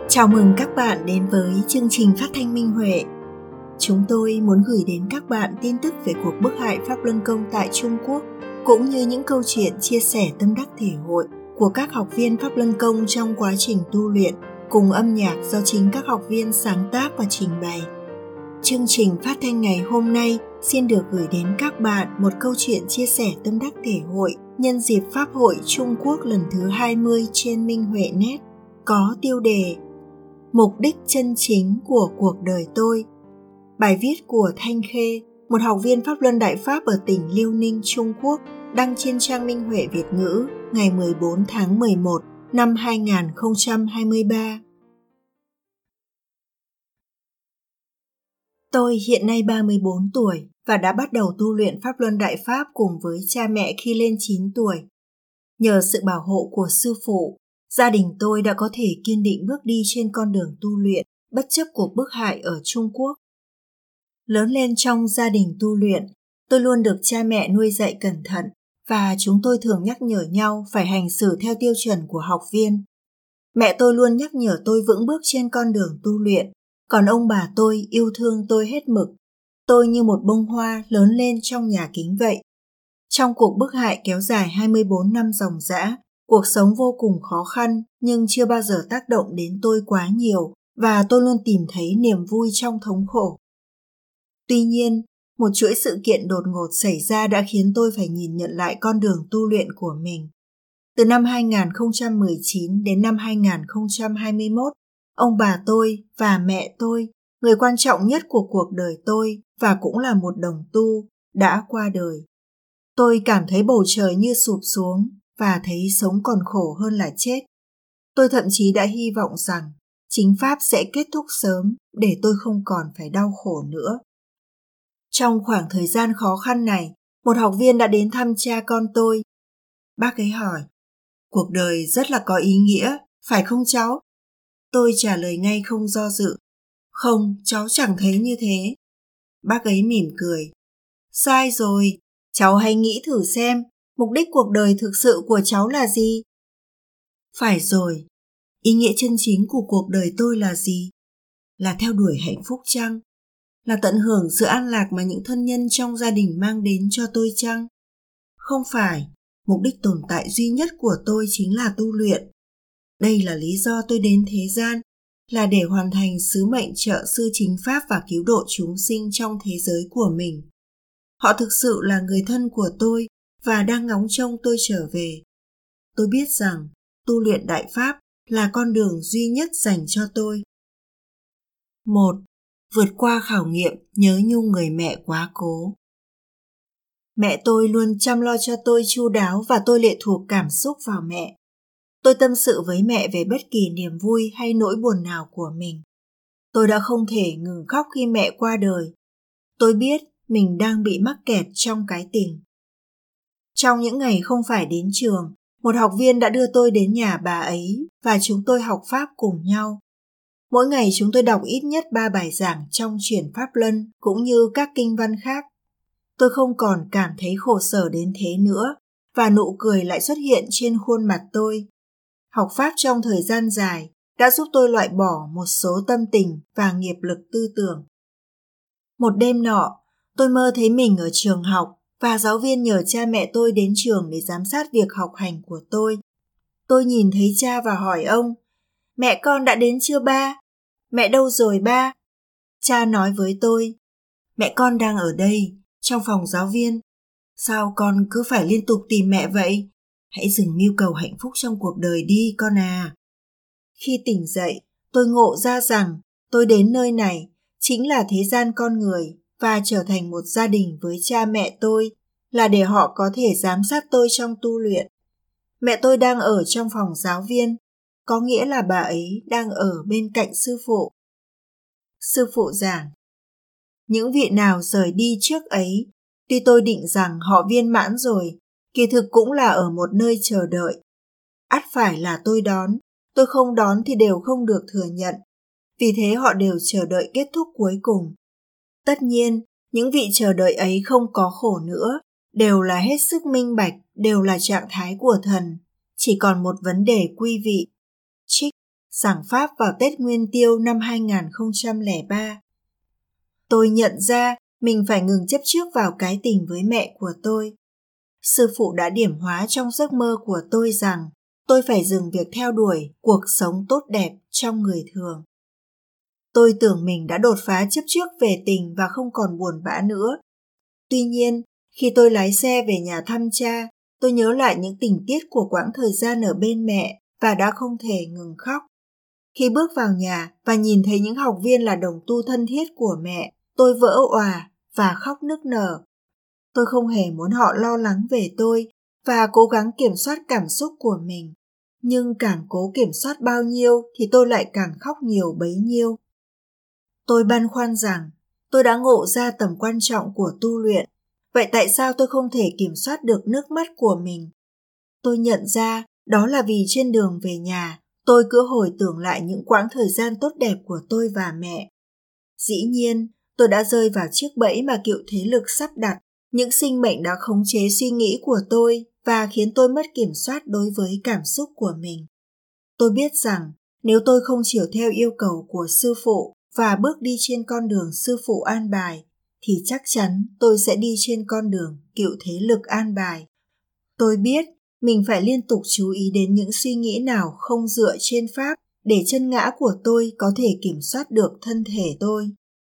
Chào mừng các bạn đến với chương trình phát thanh Minh Huệ. Chúng tôi muốn gửi đến các bạn tin tức về cuộc bức hại Pháp Luân Công tại Trung Quốc, cũng như những câu chuyện chia sẻ tâm đắc thể hội của các học viên Pháp Luân Công trong quá trình tu luyện, cùng âm nhạc do chính các học viên sáng tác và trình bày. Chương trình phát thanh ngày hôm nay xin được gửi đến các bạn một câu chuyện chia sẻ tâm đắc thể hội nhân dịp Pháp hội Trung Quốc lần thứ 20 trên Minh Huệ Net, có tiêu đề Mục đích chân chính của cuộc đời tôi. Bài viết của Thanh Khê, một học viên Pháp Luân Đại Pháp ở tỉnh Liêu Ninh, Trung Quốc, đăng trên trang Minh Huệ Việt ngữ ngày 14 tháng 11 năm 2023. Tôi hiện nay 34 tuổi và đã bắt đầu tu luyện Pháp Luân Đại Pháp cùng với cha mẹ khi lên 9 tuổi. Nhờ sự bảo hộ của sư phụ, gia đình tôi đã có thể kiên định bước đi trên con đường tu luyện bất chấp cuộc bức hại ở Trung Quốc. Lớn lên trong gia đình tu luyện, tôi luôn được cha mẹ nuôi dạy cẩn thận và chúng tôi thường nhắc nhở nhau phải hành xử theo tiêu chuẩn của học viên. Mẹ tôi luôn nhắc nhở tôi vững bước trên con đường tu luyện, còn ông bà tôi yêu thương tôi hết mực. Tôi như một bông hoa lớn lên trong nhà kính vậy. Trong cuộc bức hại kéo dài 24 năm ròng rã, cuộc sống vô cùng khó khăn nhưng chưa bao giờ tác động đến tôi quá nhiều và tôi luôn tìm thấy niềm vui trong thống khổ. Tuy nhiên, một chuỗi sự kiện đột ngột xảy ra đã khiến tôi phải nhìn nhận lại con đường tu luyện của mình. Từ năm 2019 đến năm 2021, ông bà tôi và mẹ tôi, người quan trọng nhất của cuộc đời tôi và cũng là một đồng tu, đã qua đời. Tôi cảm thấy bầu trời như sụp xuống và thấy sống còn khổ hơn là chết. Tôi thậm chí đã hy vọng rằng chính Pháp sẽ kết thúc sớm để tôi không còn phải đau khổ nữa. Trong khoảng thời gian khó khăn này, một học viên đã đến thăm cha con tôi. Bác ấy hỏi, cuộc đời rất là có ý nghĩa, phải không cháu? Tôi trả lời ngay không do dự, không, cháu chẳng thấy như thế. Bác ấy mỉm cười, sai rồi, cháu hãy nghĩ thử xem, mục đích cuộc đời thực sự của cháu là gì? Phải rồi, ý nghĩa chân chính của cuộc đời tôi là gì? Là theo đuổi hạnh phúc chăng? Là tận hưởng sự an lạc mà những thân nhân trong gia đình mang đến cho tôi chăng? Không phải, mục đích tồn tại duy nhất của tôi chính là tu luyện. Đây là lý do tôi đến thế gian, là để hoàn thành sứ mệnh trợ sư chính Pháp và cứu độ chúng sinh trong thế giới của mình. Họ thực sự là người thân của tôi và đang ngóng trông tôi trở về. Tôi biết rằng tu luyện Đại Pháp là con đường duy nhất dành cho tôi. 1. Vượt qua khảo nghiệm nhớ nhung người mẹ quá cố. Mẹ tôi luôn chăm lo cho tôi chu đáo và tôi lệ thuộc cảm xúc vào mẹ. Tôi tâm sự với mẹ về bất kỳ niềm vui hay nỗi buồn nào của mình. Tôi đã không thể ngừng khóc khi mẹ qua đời. Tôi biết mình đang bị mắc kẹt trong cái tình. Trong những ngày không phải đến trường, một học viên đã đưa tôi đến nhà bà ấy và chúng tôi học Pháp cùng nhau. Mỗi ngày chúng tôi đọc ít nhất 3 bài giảng trong chuyển Pháp Luân cũng như các kinh văn khác. Tôi không còn cảm thấy khổ sở đến thế nữa và nụ cười lại xuất hiện trên khuôn mặt tôi. Học Pháp trong thời gian dài đã giúp tôi loại bỏ một số tâm tình và nghiệp lực tư tưởng. Một đêm nọ, tôi mơ thấy mình ở trường học và giáo viên nhờ cha mẹ tôi đến trường để giám sát việc học hành của tôi. Tôi nhìn thấy cha và hỏi ông, mẹ con đã đến chưa ba? Mẹ đâu rồi ba? Cha nói với tôi, mẹ con đang ở đây, trong phòng giáo viên. Sao con cứ phải liên tục tìm mẹ vậy? Hãy dừng mưu cầu hạnh phúc trong cuộc đời đi con à. Khi tỉnh dậy, tôi ngộ ra rằng tôi đến nơi này chính là thế gian con người và trở thành một gia đình với cha mẹ tôi là để họ có thể giám sát tôi trong tu luyện. Mẹ tôi đang ở trong phòng giáo viên, có nghĩa là bà ấy đang ở bên cạnh sư phụ. Sư phụ giảng, những vị nào rời đi trước ấy, tuy tôi định rằng họ viên mãn rồi, kỳ thực cũng là ở một nơi chờ đợi. Ắt phải là tôi đón, tôi không đón thì đều không được thừa nhận. Vì thế họ đều chờ đợi kết thúc cuối cùng. Tất nhiên, những vị chờ đợi ấy không có khổ nữa, đều là hết sức minh bạch, đều là trạng thái của thần, chỉ còn một vấn đề quy vị. Trích giảng pháp vào Tết Nguyên Tiêu năm 2003. Tôi nhận ra mình phải ngừng chấp trước vào cái tình với mẹ của tôi. Sư phụ đã điểm hóa trong giấc mơ của tôi rằng tôi phải dừng việc theo đuổi cuộc sống tốt đẹp trong người thường. Tôi tưởng mình đã đột phá chấp trước về tình và không còn buồn bã nữa. Tuy nhiên, khi tôi lái xe về nhà thăm cha, tôi nhớ lại những tình tiết của quãng thời gian ở bên mẹ và đã không thể ngừng khóc. Khi bước vào nhà và nhìn thấy những học viên là đồng tu thân thiết của mẹ, tôi vỡ òa và khóc nức nở. Tôi không hề muốn họ lo lắng về tôi và cố gắng kiểm soát cảm xúc của mình. Nhưng càng cố kiểm soát bao nhiêu thì tôi lại càng khóc nhiều bấy nhiêu. Tôi băn khoăn rằng tôi đã ngộ ra tầm quan trọng của tu luyện. Vậy tại sao tôi không thể kiểm soát được nước mắt của mình? Tôi nhận ra đó là vì trên đường về nhà, tôi cứ hồi tưởng lại những quãng thời gian tốt đẹp của tôi và mẹ. Dĩ nhiên, tôi đã rơi vào chiếc bẫy mà cựu thế lực sắp đặt. Những sinh mệnh đã khống chế suy nghĩ của tôi và khiến tôi mất kiểm soát đối với cảm xúc của mình. Tôi biết rằng nếu tôi không chiều theo yêu cầu của sư phụ và bước đi trên con đường sư phụ an bài, thì chắc chắn tôi sẽ đi trên con đường cựu thế lực an bài. Tôi biết mình phải liên tục chú ý đến những suy nghĩ nào không dựa trên pháp để chân ngã của tôi có thể kiểm soát được thân thể tôi.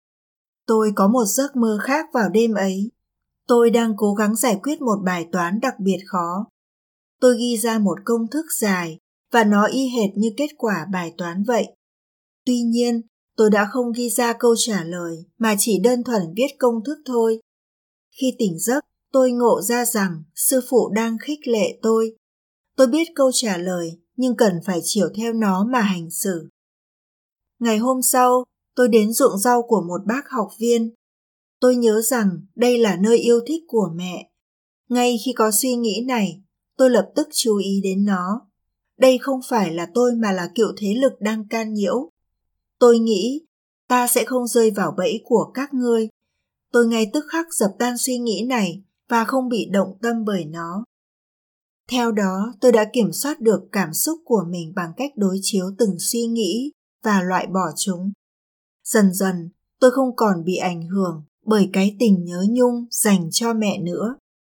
Tôi có một giấc mơ khác vào đêm ấy. Tôi đang cố gắng giải quyết một bài toán đặc biệt khó. Tôi ghi ra một công thức dài và nó y hệt như kết quả bài toán vậy. Tuy nhiên, tôi đã không ghi ra câu trả lời mà chỉ đơn thuần viết công thức thôi. Khi tỉnh giấc, tôi ngộ ra rằng sư phụ đang khích lệ tôi. Tôi biết câu trả lời nhưng cần phải chiều theo nó mà hành xử. Ngày hôm sau, tôi đến ruộng rau của một bác học viên. Tôi nhớ rằng đây là nơi yêu thích của mẹ. Ngay khi có suy nghĩ này, tôi lập tức chú ý đến nó. Đây không phải là tôi mà là cựu thế lực đang can nhiễu. Tôi nghĩ, ta sẽ không rơi vào bẫy của các ngươi. Tôi ngay tức khắc dập tan suy nghĩ này và không bị động tâm bởi nó. Theo đó, tôi đã kiểm soát được cảm xúc của mình bằng cách đối chiếu từng suy nghĩ và loại bỏ chúng. Dần dần, tôi không còn bị ảnh hưởng bởi cái tình nhớ nhung dành cho mẹ nữa.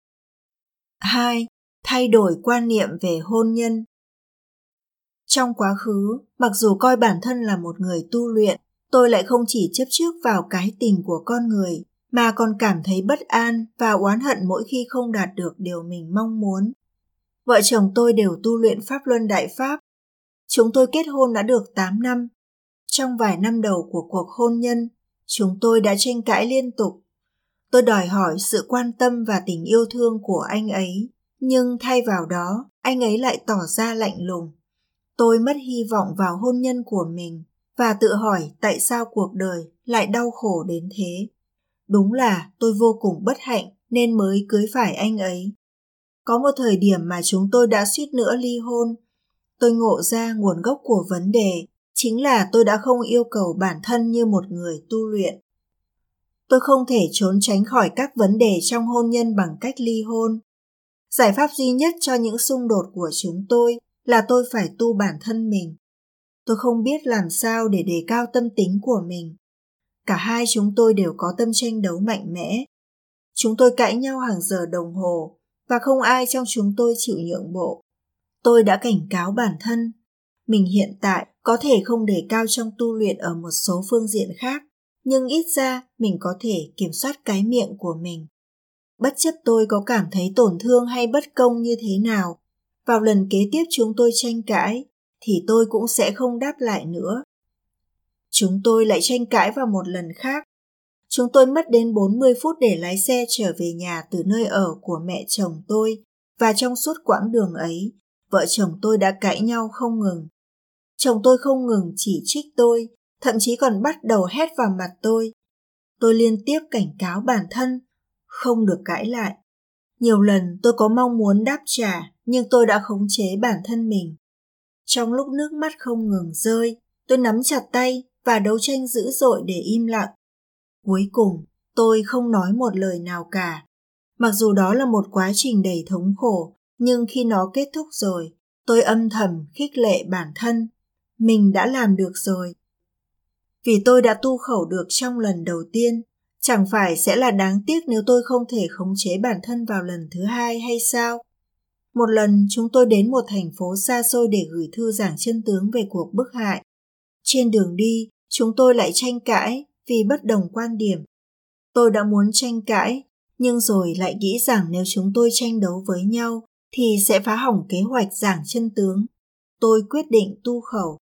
2. Thay đổi quan niệm về hôn nhân. Trong quá khứ, mặc dù coi bản thân là một người tu luyện, tôi lại không chỉ chấp trước vào cái tình của con người, mà còn cảm thấy bất an và oán hận mỗi khi không đạt được điều mình mong muốn. Vợ chồng tôi đều tu luyện Pháp Luân Đại Pháp. Chúng tôi kết hôn đã được 8 năm. Trong vài năm đầu của cuộc hôn nhân, chúng tôi đã tranh cãi liên tục. Tôi đòi hỏi sự quan tâm và tình yêu thương của anh ấy, nhưng thay vào đó, anh ấy lại tỏ ra lạnh lùng. Tôi mất hy vọng vào hôn nhân của mình và tự hỏi tại sao cuộc đời lại đau khổ đến thế. Đúng là tôi vô cùng bất hạnh nên mới cưới phải anh ấy. Có một thời điểm mà chúng tôi đã suýt nữa ly hôn. Tôi ngộ ra nguồn gốc của vấn đề chính là tôi đã không yêu cầu bản thân như một người tu luyện. Tôi không thể trốn tránh khỏi các vấn đề trong hôn nhân bằng cách ly hôn. Giải pháp duy nhất cho những xung đột của chúng tôi là tôi phải tu bản thân mình. Tôi không biết làm sao để đề cao tâm tính của mình. Cả hai chúng tôi đều có tâm tranh đấu mạnh mẽ. Chúng tôi cãi nhau hàng giờ đồng hồ và không ai trong chúng tôi chịu nhượng bộ. Tôi đã cảnh cáo bản thân. Mình hiện tại có thể không đề cao trong tu luyện ở một số phương diện khác, nhưng ít ra mình có thể kiểm soát cái miệng của mình. Bất chấp tôi có cảm thấy tổn thương hay bất công như thế nào, vào lần kế tiếp chúng tôi tranh cãi, thì tôi cũng sẽ không đáp lại nữa. Chúng tôi lại tranh cãi vào một lần khác. Chúng tôi mất đến 40 phút để lái xe trở về nhà từ nơi ở của mẹ chồng tôi, và trong suốt quãng đường ấy, vợ chồng tôi đã cãi nhau không ngừng. Chồng tôi không ngừng chỉ trích tôi, thậm chí còn bắt đầu hét vào mặt tôi. Tôi liên tiếp cảnh cáo bản thân, không được cãi lại. Nhiều lần tôi có mong muốn đáp trả, nhưng tôi đã khống chế bản thân mình. Trong lúc nước mắt không ngừng rơi, tôi nắm chặt tay và đấu tranh dữ dội để im lặng. Cuối cùng, tôi không nói một lời nào cả. Mặc dù đó là một quá trình đầy thống khổ, nhưng khi nó kết thúc rồi, tôi âm thầm khích lệ bản thân. mình đã làm được rồi. Vì tôi đã tu khẩu được trong lần đầu tiên, chẳng phải sẽ là đáng tiếc nếu tôi không thể khống chế bản thân vào lần thứ hai hay sao? Một lần chúng tôi đến một thành phố xa xôi để gửi thư giảng chân tướng về cuộc bức hại. Trên đường đi, chúng tôi lại tranh cãi vì bất đồng quan điểm. Tôi đã muốn tranh cãi, nhưng rồi lại nghĩ rằng nếu chúng tôi tranh đấu với nhau thì sẽ phá hỏng kế hoạch giảng chân tướng. Tôi quyết định tu khẩu.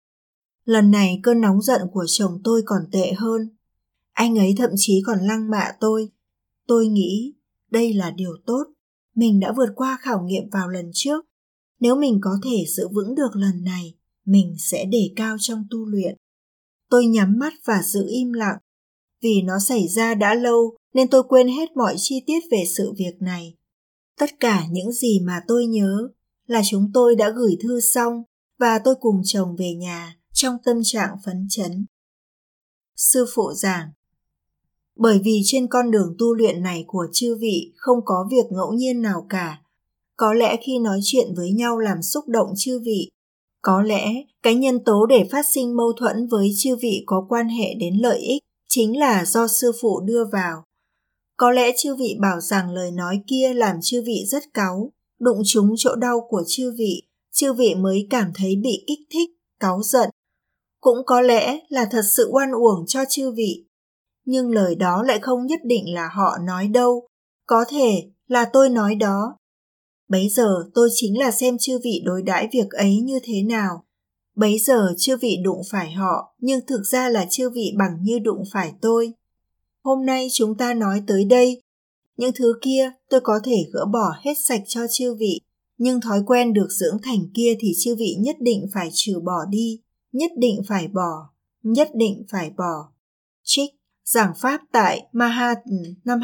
Lần này cơn nóng giận của chồng tôi còn tệ hơn. Anh ấy thậm chí còn lăng mạ tôi. Tôi nghĩ đây là điều tốt. Mình đã vượt qua khảo nghiệm vào lần trước. Nếu mình có thể giữ vững được lần này, mình sẽ đề cao trong tu luyện. Tôi nhắm mắt và giữ im lặng. Vì nó xảy ra đã lâu nên tôi quên hết mọi chi tiết về sự việc này. Tất cả những gì mà tôi nhớ là chúng tôi đã gửi thư xong và tôi cùng chồng về nhà trong tâm trạng phấn chấn. Sư phụ giảng: bởi vì trên con đường tu luyện này của chư vị không có việc ngẫu nhiên nào cả. Có lẽ khi nói chuyện với nhau làm xúc động chư vị. Có lẽ cái nhân tố để phát sinh mâu thuẫn với chư vị có quan hệ đến lợi ích chính là do sư phụ đưa vào. Có lẽ chư vị bảo rằng lời nói kia làm chư vị rất cáu, đụng trúng chỗ đau của chư vị mới cảm thấy bị kích thích, cáu giận. Cũng có lẽ là thật sự oan uổng cho chư vị. Nhưng lời đó lại không nhất định là họ nói đâu, có thể là tôi nói đó. Bấy giờ tôi chính là xem chư vị đối đãi việc ấy như thế nào. Bấy giờ chư vị đụng phải họ, nhưng thực ra là chư vị bằng như đụng phải tôi. Hôm nay chúng ta nói tới đây. Những thứ kia tôi có thể gỡ bỏ hết sạch cho chư vị, nhưng thói quen được dưỡng thành kia thì chư vị nhất định phải trừ bỏ đi, nhất định phải bỏ. Trích Giảng pháp tại Manhattan năm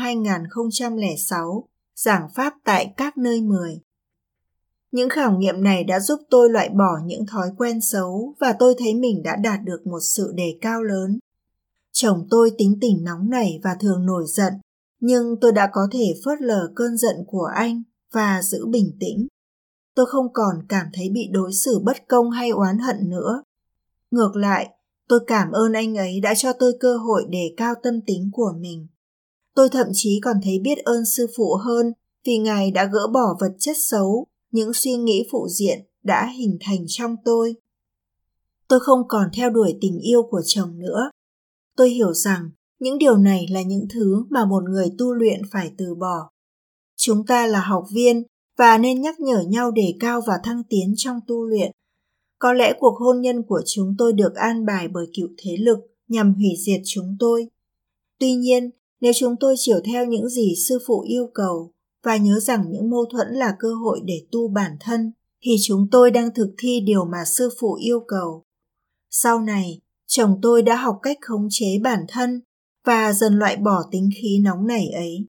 2006, giảng pháp tại các nơi 10. Những khảo nghiệm này đã giúp tôi loại bỏ những thói quen xấu và tôi thấy mình đã đạt được một sự đề cao lớn. Chồng tôi tính tình nóng nảy và thường nổi giận, nhưng tôi đã có thể phớt lờ cơn giận của anh và giữ bình tĩnh. Tôi không còn cảm thấy bị đối xử bất công hay oán hận nữa. Ngược lại, tôi cảm ơn anh ấy đã cho tôi cơ hội đề cao tâm tính của mình. Tôi thậm chí còn thấy biết ơn sư phụ hơn vì Ngài đã gỡ bỏ vật chất xấu, những suy nghĩ phụ diện đã hình thành trong tôi. Tôi không còn theo đuổi tình yêu của chồng nữa. Tôi hiểu rằng những điều này là những thứ mà một người tu luyện phải từ bỏ. Chúng ta là học viên và nên nhắc nhở nhau đề cao và thăng tiến trong tu luyện. Có lẽ cuộc hôn nhân của chúng tôi được an bài bởi cựu thế lực nhằm hủy diệt chúng tôi. Tuy nhiên, nếu chúng tôi chiều theo những gì sư phụ yêu cầu và nhớ rằng những mâu thuẫn là cơ hội để tu bản thân, thì chúng tôi đang thực thi điều mà sư phụ yêu cầu. Sau này, chồng tôi đã học cách khống chế bản thân và dần loại bỏ tính khí nóng nảy ấy.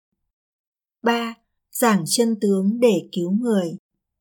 3. Giảng chân tướng để cứu người.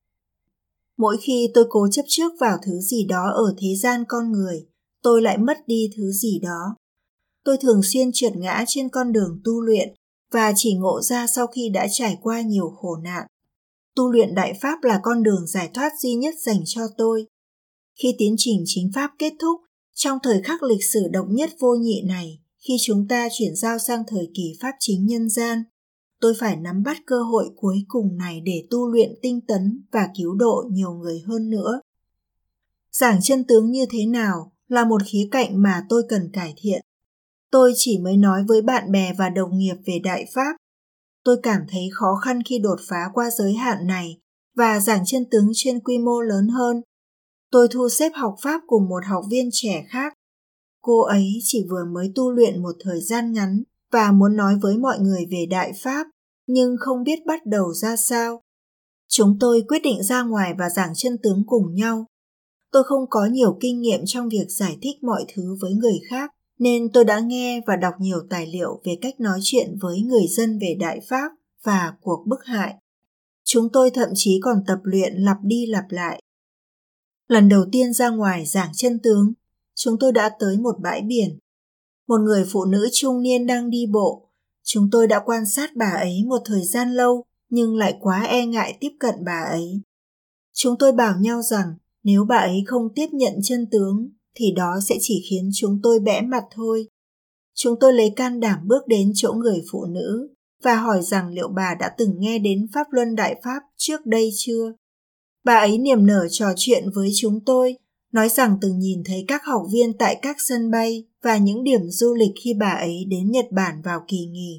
Mỗi khi tôi cố chấp trước vào thứ gì đó ở thế gian con người, tôi lại mất đi thứ gì đó. Tôi thường xuyên trượt ngã trên con đường tu luyện và chỉ ngộ ra sau khi đã trải qua nhiều khổ nạn. Tu luyện Đại Pháp là con đường giải thoát duy nhất dành cho tôi. Khi tiến trình chính Pháp kết thúc, trong thời khắc lịch sử độc nhất vô nhị này, khi chúng ta chuyển giao sang thời kỳ Pháp chính nhân gian, tôi phải nắm bắt cơ hội cuối cùng này để tu luyện tinh tấn và cứu độ nhiều người hơn nữa. Giảng chân tướng như thế nào là một khía cạnh mà tôi cần cải thiện. Tôi chỉ mới nói với bạn bè và đồng nghiệp về Đại Pháp. Tôi cảm thấy khó khăn khi đột phá qua giới hạn này và giảng chân tướng trên quy mô lớn hơn. Tôi thu xếp học Pháp cùng một học viên trẻ khác. Cô ấy chỉ vừa mới tu luyện một thời gian ngắn và muốn nói với mọi người về Đại Pháp, nhưng không biết bắt đầu ra sao. Chúng tôi quyết định ra ngoài và giảng chân tướng cùng nhau. Tôi không có nhiều kinh nghiệm trong việc giải thích mọi thứ với người khác, nên tôi đã nghe và đọc nhiều tài liệu về cách nói chuyện với người dân về Đại Pháp và cuộc bức hại. Chúng tôi thậm chí còn tập luyện lặp đi lặp lại. Lần đầu tiên ra ngoài giảng chân tướng, chúng tôi đã tới một bãi biển. Một người phụ nữ trung niên đang đi bộ. Chúng tôi đã quan sát bà ấy một thời gian lâu, nhưng lại quá e ngại tiếp cận bà ấy. Chúng tôi bảo nhau rằng Nếu bà ấy không tiếp nhận chân tướng thì đó sẽ chỉ khiến chúng tôi bẽ mặt thôi. Chúng tôi lấy can đảm bước đến chỗ người phụ nữ và hỏi rằng liệu bà đã từng nghe đến Pháp Luân Đại Pháp trước đây chưa. Bà ấy niềm nở trò chuyện với chúng tôi, nói rằng từng nhìn thấy các học viên tại các sân bay và những điểm du lịch khi bà ấy đến Nhật Bản vào kỳ nghỉ.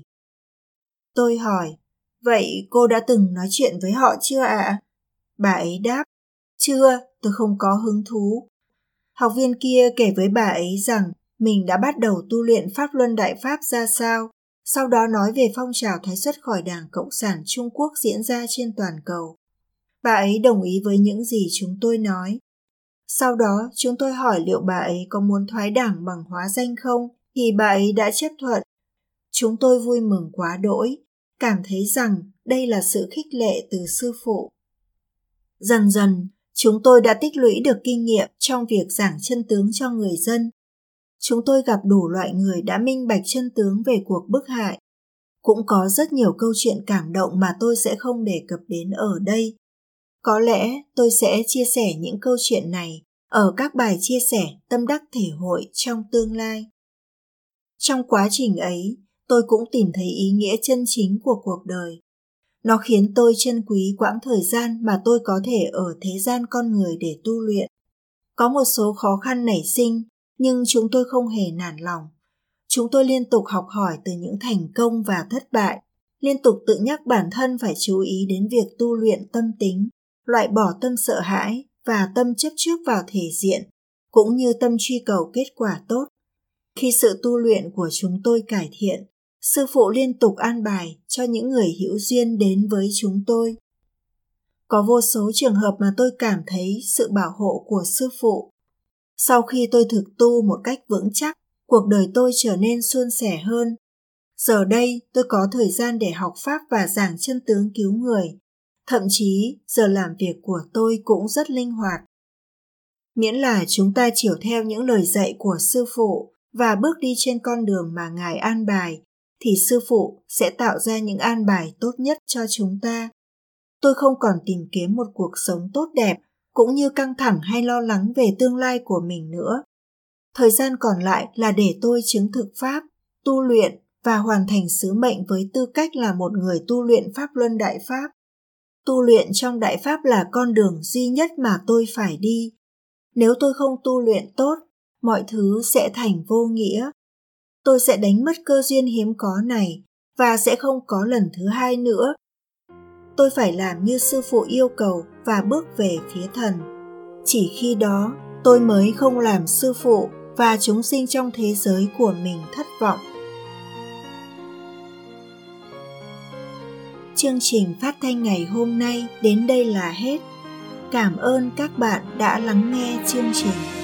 Tôi hỏi, vậy cô đã từng nói chuyện với họ chưa ạ? Bà ấy đáp, chưa, tôi không có hứng thú. Học viên kia kể với bà ấy rằng mình đã bắt đầu tu luyện Pháp Luân Đại Pháp ra sao, sau đó nói về phong trào thoái xuất khỏi Đảng Cộng sản Trung Quốc diễn ra trên toàn cầu. Bà ấy đồng ý với những gì chúng tôi nói. Sau đó, chúng tôi hỏi liệu bà ấy có muốn thoái đảng bằng hóa danh không, thì bà ấy đã chấp thuận. Chúng tôi vui mừng quá đỗi, cảm thấy rằng đây là sự khích lệ từ sư phụ. Dần dần, chúng tôi đã tích lũy được kinh nghiệm trong việc giảng chân tướng cho người dân. Chúng tôi gặp đủ loại người đã minh bạch chân tướng về cuộc bức hại. Cũng có rất nhiều câu chuyện cảm động mà tôi sẽ không đề cập đến ở đây. Có lẽ tôi sẽ chia sẻ những câu chuyện này ở các bài chia sẻ tâm đắc thể hội trong tương lai. Trong quá trình ấy, tôi cũng tìm thấy ý nghĩa chân chính của cuộc đời. Nó khiến tôi trân quý quãng thời gian mà tôi có thể ở thế gian con người để tu luyện. Có một số khó khăn nảy sinh, nhưng chúng tôi không hề nản lòng. Chúng tôi liên tục học hỏi từ những thành công và thất bại, liên tục tự nhắc bản thân phải chú ý đến việc tu luyện tâm tính, loại bỏ tâm sợ hãi và tâm chấp trước vào thể diện, cũng như tâm truy cầu kết quả tốt. Khi sự tu luyện của chúng tôi cải thiện, sư phụ liên tục an bài cho những người hữu duyên đến với chúng tôi. Có vô số trường hợp mà tôi cảm thấy sự bảo hộ của sư phụ. Sau khi tôi thực tu một cách vững chắc, cuộc đời tôi trở nên suôn sẻ hơn. Giờ đây tôi có thời gian để học pháp và giảng chân tướng cứu người. Thậm chí giờ làm việc của tôi cũng rất linh hoạt. Miễn là chúng ta chiều theo những lời dạy của sư phụ và bước đi trên con đường mà Ngài an bài, thì sư phụ sẽ tạo ra những an bài tốt nhất cho chúng ta. Tôi không còn tìm kiếm một cuộc sống tốt đẹp, cũng như căng thẳng hay lo lắng về tương lai của mình nữa. Thời gian còn lại là để tôi chứng thực pháp, tu luyện và hoàn thành sứ mệnh với tư cách là một người tu luyện Pháp Luân Đại Pháp. Tu luyện trong Đại Pháp là con đường duy nhất mà tôi phải đi. Nếu tôi không tu luyện tốt, mọi thứ sẽ thành vô nghĩa. Tôi sẽ đánh mất cơ duyên hiếm có này và sẽ không có lần thứ hai nữa. Tôi phải làm như sư phụ yêu cầu và bước về phía thần. Chỉ khi đó, tôi mới không làm sư phụ và chúng sinh trong thế giới của mình thất vọng. Chương trình phát thanh ngày hôm nay đến đây là hết. Cảm ơn các bạn đã lắng nghe chương trình.